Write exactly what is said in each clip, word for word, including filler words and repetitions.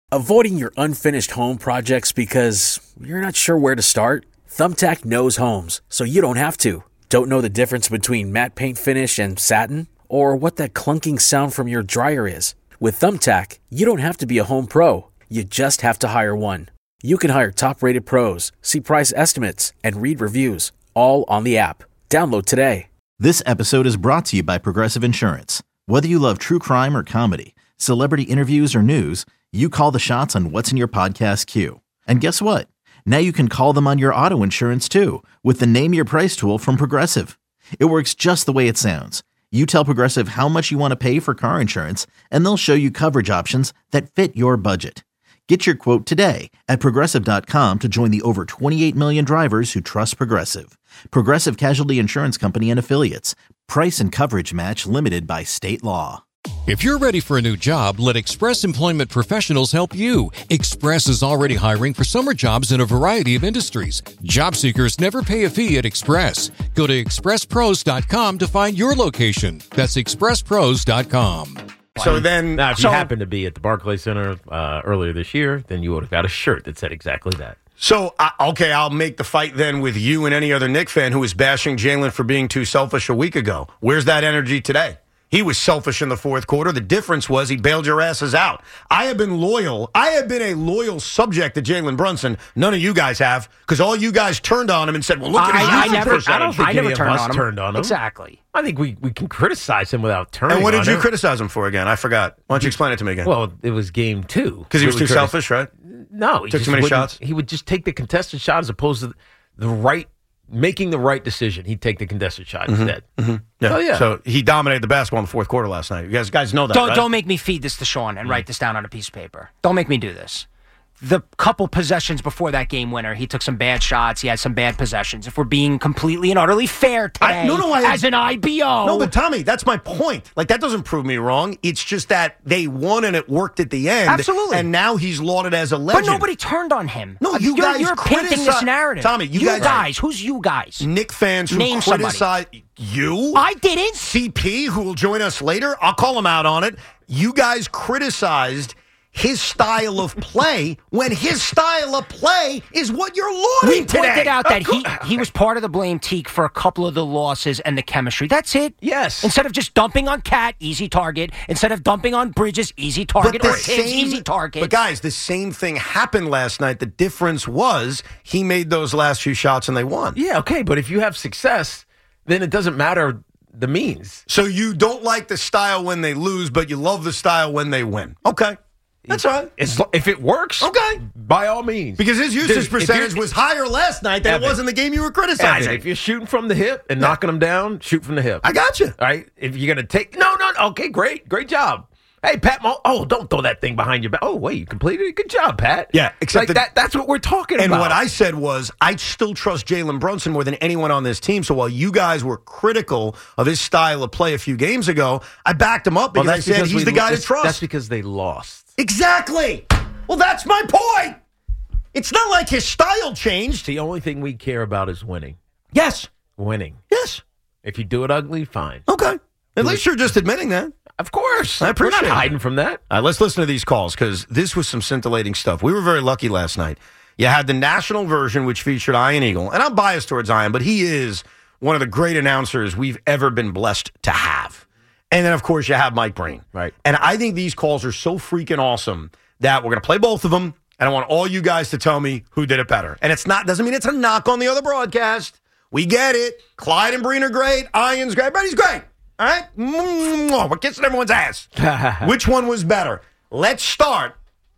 Avoiding your unfinished home projects because you're not sure where to start? Thumbtack knows homes, so you don't have to. Don't know the difference between matte paint finish and satin? Or what that clunking sound from your dryer is? With Thumbtack, you don't have to be a home pro. You just have to hire one. You can hire top-rated pros, see price estimates, and read reviews, all on the app. Download today. This episode is brought to you by Progressive Insurance. Whether you love true crime or comedy, celebrity interviews or news, you call the shots on what's in your podcast queue. And guess what? Now you can call them on your auto insurance too with the Name Your Price tool from Progressive. It works just the way it sounds. You tell Progressive how much you want to pay for car insurance, and they'll show you coverage options that fit your budget. Get your quote today at Progressive dot com to join the over twenty-eight million drivers who trust Progressive. Progressive Casualty Insurance Company and Affiliates. Price and coverage match limited by state law. If you're ready for a new job, let Express Employment Professionals help you. Express is already hiring for summer jobs in a variety of industries. Job seekers never pay a fee at Express. Go to express pros dot com to find your location. That's express pros dot com. So then, now, if so, you happened to be at the Barclays Center uh, earlier this year, then you would have got a shirt that said exactly that. So, uh, okay, I'll make the fight then with you and any other Knick fan who was bashing Jalen for being too selfish a week ago. Where's that energy today? He was selfish in the fourth quarter. The difference was he bailed your asses out. I have been loyal. I have been a loyal subject to Jalen Brunson. None of you guys have, because all you guys turned on him and said, well, look at his I, I usage never, percentage. I don't think I any never of turned us on him. turned on him. Exactly. I think we, we can criticize him without turning on him. And what did you him. criticize him for again? I forgot. Why don't you explain it to me again? Well, it was game two. Because he was too Really critic- selfish, right? No. He Took just too many wouldn't- shots? He would just take the contested shot as opposed to the right, making the right decision. He'd take the contested shot Mm-hmm. instead. Mm-hmm. Yeah. Oh, yeah. So he dominated the basketball in the fourth quarter last night. You guys, guys know that, Don't right? don't make me feed this to Sean and write this down on a piece of paper. Don't make me do this. The couple possessions before that game winner, he took some bad shots. He had some bad possessions. If we're being completely and utterly fair today, I, no, no, I, as an I B O. No, but Tommy, that's my point. Like, that doesn't prove me wrong. It's just that they won and it worked at the end. Absolutely. And now he's lauded as a legend. But nobody turned on him. No, Uh, you you're, guys you're painting this critici- narrative. Tommy, you guys- guys. Who's you guys? Knick fans who Name criticize you. I didn't. C P, who will join us later. I'll call him out on it. You guys criticized his style of play when his style of play is what you're lauding We today. pointed out that he, he was part of the blame, Teak, for a couple of the losses and the chemistry. That's it. Yes. Instead of just dumping on Cat, easy target. Instead of dumping on Bridges, easy target. the Or Tibbs, easy target. But guys, the same thing happened last night. The difference was he made those last few shots and they won. Yeah, okay, but if you have success, then it doesn't matter the means. So you don't like the style when they lose, but you love the style when they win. Okay. That's all right. As lo- if it works, Okay. by all means. Because his usage Dude, if percentage you're- was higher last night than Evan, it was in the game you were criticizing. Evan, if you're shooting from the hip and knocking them down, shoot from the hip. I got you. All right? If you're going to take... No, no, no. Okay, great. Great job. Hey, Pat Mo... Oh, don't throw that thing behind your back. Oh, wait, you completed it? Good job, Pat. Yeah, except like that- that, that's what we're talking And about. what I said was, I still trust Jalen Brunson more than anyone on this team. So while you guys were critical of his style of play a few games ago, I backed him up because Well, I that's said because he's we- the guy to that's- trust. That's because they lost. Exactly. Well, that's my point. It's not like his style changed. The only thing we care about is winning. Yes. Winning. Yes. If you do it ugly, fine. Okay. At least you're just admitting that. Of course. I appreciate We're not it. hiding from that. All right, let's listen to these calls because this was some scintillating stuff. We were very lucky last night. You had the national version, which featured Ian Eagle. And I'm biased towards Ian, but he is one of the great announcers we've ever been blessed to have. And then, of course, you have Mike Breen. Right. And I think these calls are so freaking awesome that we're going to play both of them. And I want all you guys to tell me who did it better. And it's not doesn't mean it's a knock on the other broadcast. We get it. Clyde and Breen are great. Ian's great. Everybody's great. All right? We're kissing everyone's ass. Which one was better? Let's start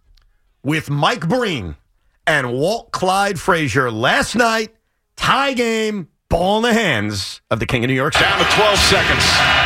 with Mike Breen and Walt Clyde Frazier last night. Tie game. Ball in the hands of the King of New York City. Down to twelve seconds.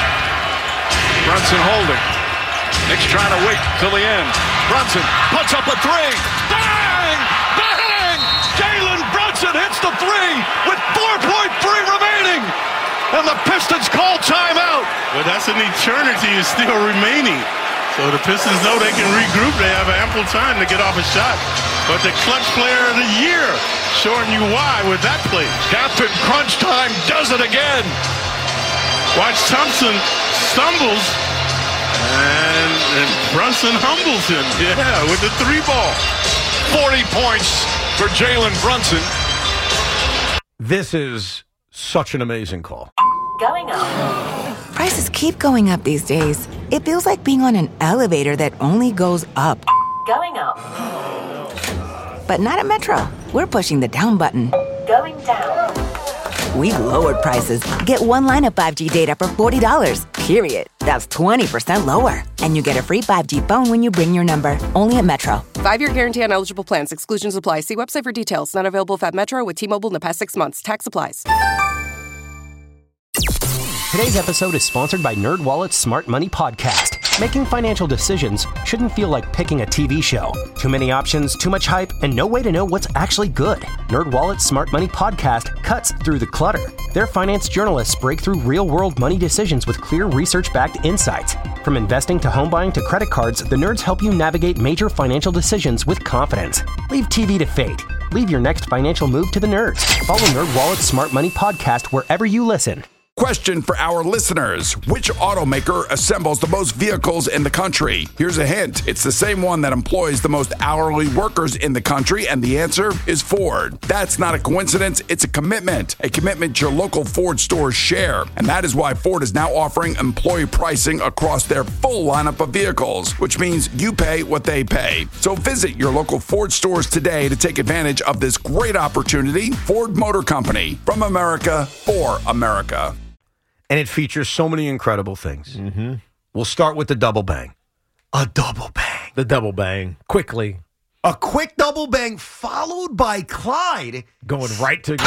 Brunson holding. Knicks trying to wait till the end. Brunson puts up a three. Bang! Bang! Jalen Brunson hits the three with four point three remaining. And the Pistons call timeout. But that's an eternity is still remaining. So the Pistons know they can regroup. They have ample time to get off a shot. But the clutch player of the year showing you why with that play. Captain Crunch Time does it again. Watch Thompson stumbles. And and Brunson humbles him. Yeah, with the three ball. forty points for Jalen Brunson. This is such an amazing call. Going up. Prices keep going up these days. It feels like being on an elevator that only goes up. Going up. But not at Metro. We're pushing the down button. Going down. We've lowered prices. Get one line of five G data for forty dollars, period. That's twenty percent lower. And you get a free five G phone when you bring your number. Only at Metro. Five-year guarantee on eligible plans. Exclusions apply. See website for details. Not available at Metro with T-Mobile in the past six months. Tax applies. Today's episode is sponsored by NerdWallet's Smart Money Podcast. Making financial decisions shouldn't feel like picking a T V show. Too many options, too much hype, and no way to know what's actually good. NerdWallet's Smart Money Podcast cuts through the clutter. Their finance journalists break through real-world money decisions with clear research-backed insights. From investing to home buying to credit cards, the nerds help you navigate major financial decisions with confidence. Leave T V to fate. Leave your next financial move to the nerds. Follow NerdWallet's Smart Money Podcast wherever you listen. Question for our listeners. Which automaker assembles the most vehicles in the country? Here's a hint. It's the same one that employs the most hourly workers in the country, and the answer is Ford. That's not a coincidence. It's a commitment. A commitment your local Ford stores share. And that is why Ford is now offering employee pricing across their full lineup of vehicles, which means you pay what they pay. So visit your local Ford stores today to take advantage of this great opportunity. Ford Motor Company. From America, for America. And it features so many incredible things. Mm-hmm. We'll start with the double bang. A double bang. The double bang. Quickly. A quick double bang followed by Clyde. Going right to bang,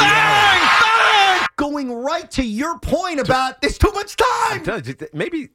bang! Going right to your point about there's too much time. You, maybe,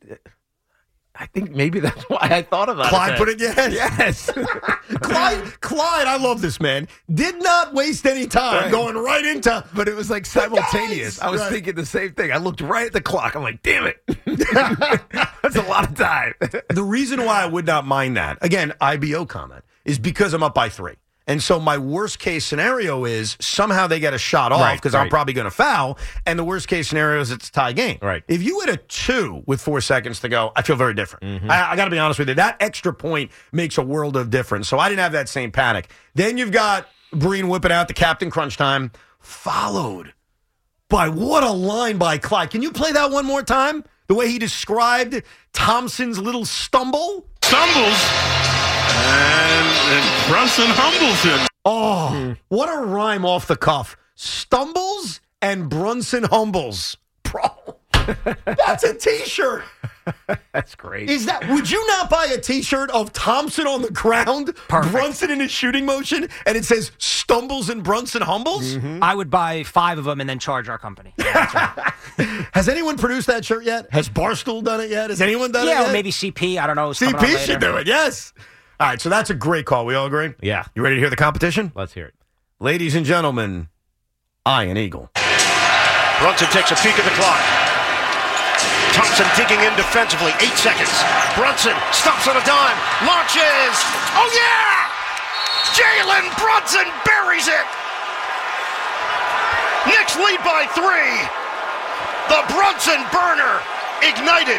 I think maybe that's why I thought about Clyde it. Clyde put it, yes. Yes. Clyde, Clyde, I love this man. Did not waste any time right. going right into. But it was like simultaneous. I was right. thinking the same thing. I looked right at the clock. I'm like, damn it. That's a lot of time. The reason why I would not mind that, again, I B O comment, is because I'm up by three. And so my worst case scenario is somehow they get a shot off because right, right. I'm probably going to foul. And the worst case scenario is it's a tie game. Right. If you hit a two with four seconds to go, I feel very different. Mm-hmm. I, I got to be honest with you. That extra point makes a world of difference. So I didn't have that same panic. Then you've got Breen whipping out the captain crunch time, followed by what a line by Clyde. Can you play that one more time? The way he described Thompson's little stumble? Stumbles? And, and Brunson humbles him. Oh, mm. What a rhyme off the cuff. Stumbles and Brunson humbles. Bro, that's a T-shirt. That's great. Is that? Would you not buy a T-shirt of Thompson on the ground, Perfect. Brunson in his shooting motion, and it says stumbles and Brunson humbles? Mm-hmm. I would buy five of them and then charge our company. Yeah, right. Has anyone produced that shirt yet? Has Barstool done it yet? Has anyone done yeah, it yet? Yeah, or maybe C P. I don't know. C P should do it, yes. All right, so that's a great call. We all agree? Yeah. You ready to hear the competition? Let's hear it. Ladies and gentlemen, Ian Eagle. Brunson takes a peek at the clock. Thompson digging in defensively. Eight seconds. Brunson stops on a dime. Launches. Oh, yeah! Jalen Brunson buries it. Knicks lead by three. The Brunson burner ignited.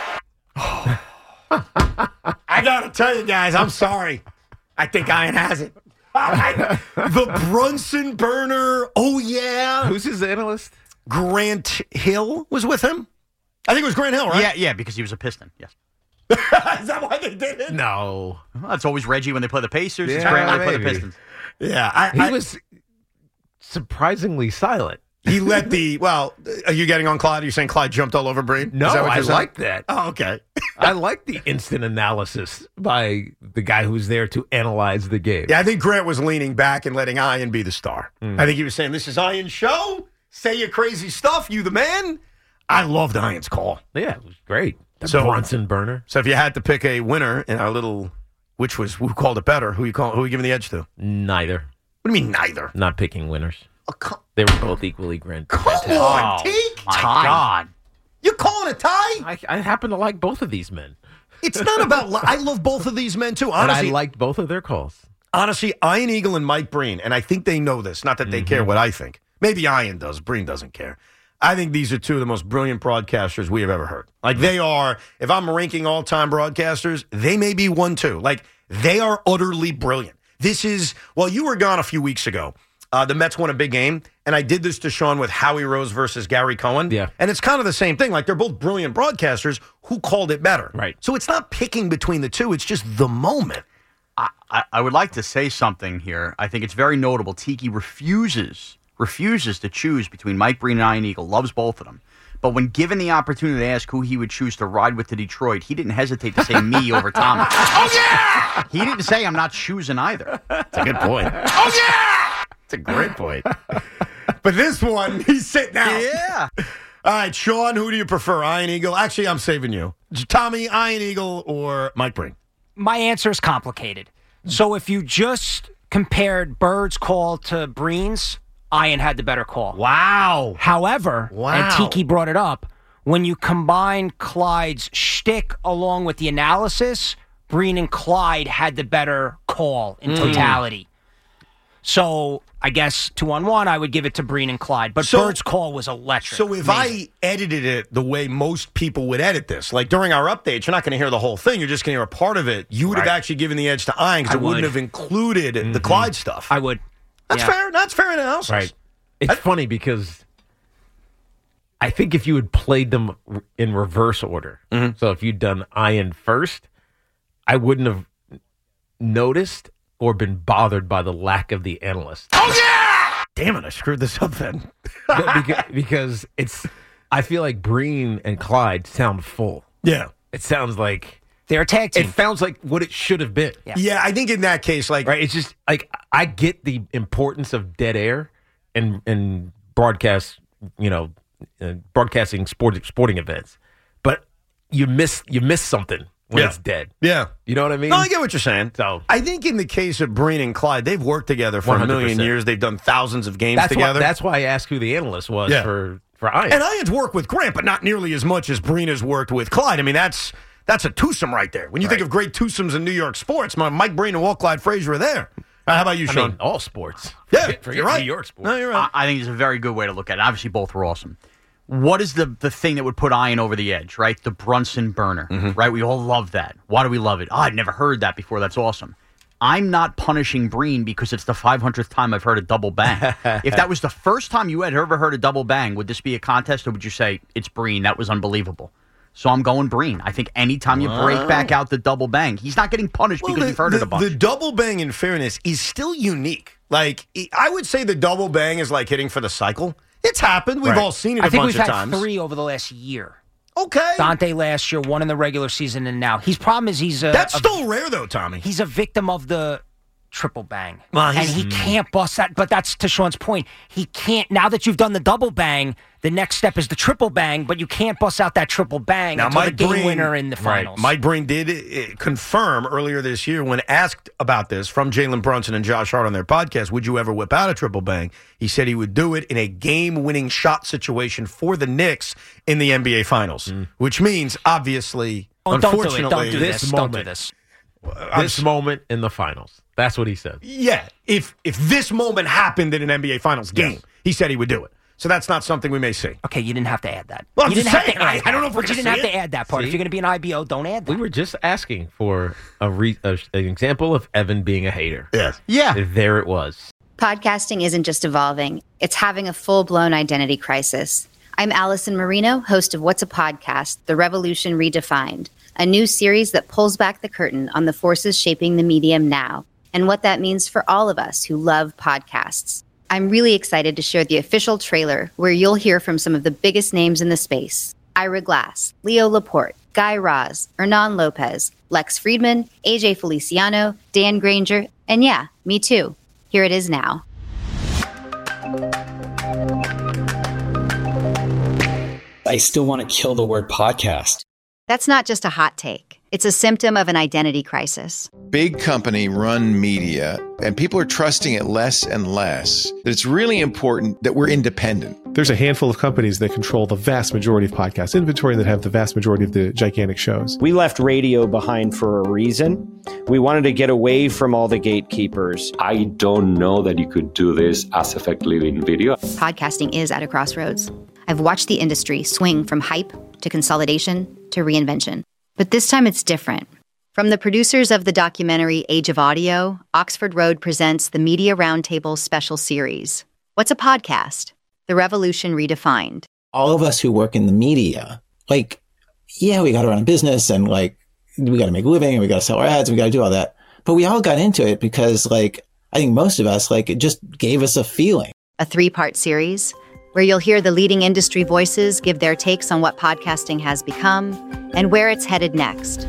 I got to tell you guys, I'm sorry. I think Ian has it. I, the Brunson burner. Oh, yeah. Who's his analyst? Grant Hill was with him. I think it was Grant Hill, right? Yeah, yeah, because he was a Piston, yes. Is that why they did it? No. Well, it's always Reggie when they play the Pacers. Yeah, it's Grant when they maybe. play the Pistons. Yeah. I, he I, was surprisingly silent. He let the, well, are you getting on Clyde? Are you saying Clyde jumped all over Breen? No, I like that. Oh, okay. I like the instant analysis by the guy who's there to analyze the game. Yeah, I think Grant was leaning back and letting Ian be the star. Mm. I think he was saying, this is Ian's show. Say your crazy stuff, you the man. I loved Ian's call. Yeah, it was great. The so, Brunson burner. So if you had to pick a winner in our little, which was, who called it better, who you call, who are you giving the edge to? Neither. What do you mean neither? Not picking winners. Oh, come, they were both equally grand. Come fantastic. on, oh, Teak. My tie. God. You're calling a tie? I, I happen to like both of these men. It's not about, li- I love both of these men too. Honestly, and I liked both of their calls. Honestly, Ian Eagle and Mike Breen, and I think they know this, not that they mm-hmm. care what I think. Maybe Ian does. Breen doesn't care. I think these are two of the most brilliant broadcasters we have ever heard. Like, they are, if I'm ranking all-time broadcasters, they may be one, two. Like, they are utterly brilliant. This is, well, you were gone a few weeks ago. Uh, the Mets won a big game, and I did this to Sean with Howie Rose versus Gary Cohen. Yeah. And it's kind of the same thing. Like, they're both brilliant broadcasters who called it better. Right. So it's not picking between the two. It's just the moment. I, I, I would like to say something here. I think it's very notable. Tiki refuses, refuses to choose between Mike Breen and Ian Eagle. Loves both of them. But when given the opportunity to ask who he would choose to ride with to Detroit, he didn't hesitate to say me over Thomas. Oh, yeah! He didn't say I'm not choosing either. That's a good point. Oh, yeah! It's a great point. But this one, he's sitting out. Yeah. All right, Sean, who do you prefer, Ian Eagle? Actually, I'm saving you. Tommy, Ian Eagle, or Mike Breen? My answer is complicated. So if you just compared Bird's call to Breen's, Ian had the better call. Wow. However, Wow. and Tiki brought it up, when you combine Clyde's shtick along with the analysis, Breen and Clyde had the better call in Mm. totality. So I guess two on one, I would give it to Breen and Clyde. But So- Bird's call was electric. So if Amazing. I edited it the way most people would edit this, like during our updates, you're not going to hear the whole thing. You're just going to hear a part of it. You would have Right. actually given the edge to Ian because I it wouldn't would. have included the Clyde stuff. I would. That's Yeah. fair. That's fair analysis. Right. It's funny because I think if you had played them in reverse order, Mm-hmm. so if you'd done Ian first, I wouldn't have noticed or been bothered by the lack of the analyst. Oh, yeah! Damn it, I screwed this up then. because, because it's, I feel like Breen and Clyde sound full. Yeah. It sounds like They're a tag team. it sounds like what it should have been. Yeah. Yeah, I think in that case, like, Right? It's just like I get the importance of dead air and and broadcast, you know, uh, broadcasting sport, sporting events, but you miss you miss something when Yeah. it's dead. yeah. You know what I mean? No, I get what you're saying. So- I think in the case of Breen and Clyde, they've worked together for a one hundred million percent. years. They've done thousands of games That's why, together. that's why I asked who the analyst was Yeah. for for Ian. And Ian's worked with Grant, but not nearly as much as Breen has worked with Clyde. I mean, that's that's a twosome right there. When you think Right. of great twosomes in New York sports, my Mike Breen and Walt Clyde Frazier are there. Uh, how about you, I Sean? mean, all sports. Yeah, Forget- forget you're right. New York sports. No, you're right. I, I think it's a very good way to look at it. Obviously, both were awesome. What is the, the thing that would put Ian over the edge, right? The Brunson burner, right? We all love that. Why do we love it? Oh, I'd never heard that before. That's awesome. I'm not punishing Breen because it's the five hundredth time I've heard a double bang. If that was the first time you had ever heard a double bang, would this be a contest or would you say, it's Breen, that was unbelievable? So I'm going Breen. I think anytime you break back out the double bang, he's not getting punished Well, because the, you've heard the, it a bunch. the double bang, in fairness, is still unique. Like, I would say the double bang is like hitting for the cycle. It's happened. We've Right. all seen it I a think bunch we've of had times. three over the last year. Okay. Dante last year, one in the regular season, and now. His problem is he's a, That's a- still rare, though, Tommy. he's a victim of the triple bang. Well, and he's- he can't bust that. But that's to Sean's point. He can't, now that you've done the double bang, the next step is the triple bang, but you can't bust out that triple bang Now, until Mike the game Breen- winner in the finals. Mike Breen did uh, confirm earlier this year when asked about this from Jalen Brunson and Josh Hart on their podcast, would you ever whip out a triple bang? He said he would do it in a game-winning shot situation for the Knicks in the N B A Finals, which means, obviously, Oh, don't do it. unfortunately, Don't do this this. Don't do moment- this. This moment in the finals. That's what he said. yeah, if if this moment happened in an N B A Finals game, he said he would do it. So that's not something we may see. Okay, you didn't have to add that. Well, I'm you just didn't have saying, to add I- that. I don't know if we're But you gonna didn't have see to it. add that part. See? If you're going to be an I B O, don't add that. We were just asking for a re, a, an example of Evan being a hater. Yes. yeah. There it was. Podcasting isn't just evolving, it's having a full-blown identity crisis. I'm Allison Marino, host of What's a Podcast? The Revolution Redefined, a new series that pulls back the curtain on the forces shaping the medium now and what that means for all of us who love podcasts. I'm really excited to share the official trailer where you'll hear from some of the biggest names in the space. Ira Glass, Leo Laporte, Guy Raz, Hernan Lopez, Lex Friedman, A J Feliciano, Dan Granger, and yeah, me too. Here it is now. I still want to kill the word podcast. That's not just a hot take. It's a symptom of an identity crisis. Big company run media, and people are trusting it less and less. That it's really important that we're independent. There's a handful of companies that control the vast majority of podcast inventory that have the vast majority of the gigantic shows. We left radio behind for a reason. We wanted to get away from all the gatekeepers. I don't know that you could do this as effectively in video. Podcasting is at a crossroads. I've watched the industry swing from hype to consolidation to reinvention. But this time it's different. From the producers of the documentary Age of Audio, Oxford Road presents the Media Roundtable special series. What's a podcast? The Revolution Redefined. All of us who work in the media, like, yeah, we got to run a business and like, we got to make a living and we got to sell our ads and we got to do all that. But we all got into it because like, I think most of us, like, it just gave us a feeling. A three-part series where you'll hear the leading industry voices give their takes on what podcasting has become and where it's headed next.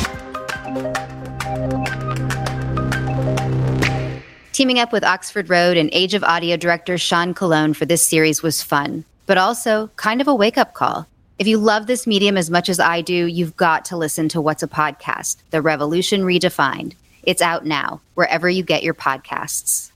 Teaming up with Oxford Road and Age of Audio director Sean Colon for this series was fun, but also kind of a wake-up call. If you love this medium as much as I do, you've got to listen to What's a Podcast? The Revolution Redefined. It's out now, wherever you get your podcasts.